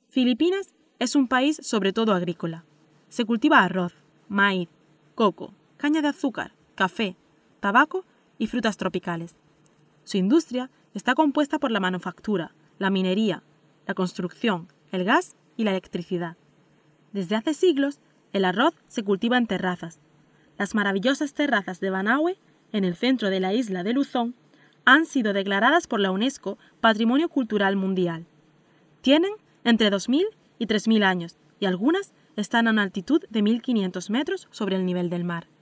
Filipinas es un país sobre todo agrícola. Se cultiva arroz, maíz, coco, caña de azúcar, café, tabaco y frutas tropicales. Su industria está compuesta por la manufactura, la minería, la construcción, el gas y la electricidad. Desde hace siglos, el arroz se cultiva en terrazas. Las maravillosas terrazas de Banaue, en el centro de la isla de Luzón, han sido declaradas por la UNESCO Patrimonio Cultural Mundial. Tienen entre 2.000 y 3.000 años y algunas están a una altitud de 1.500 metros sobre el nivel del mar.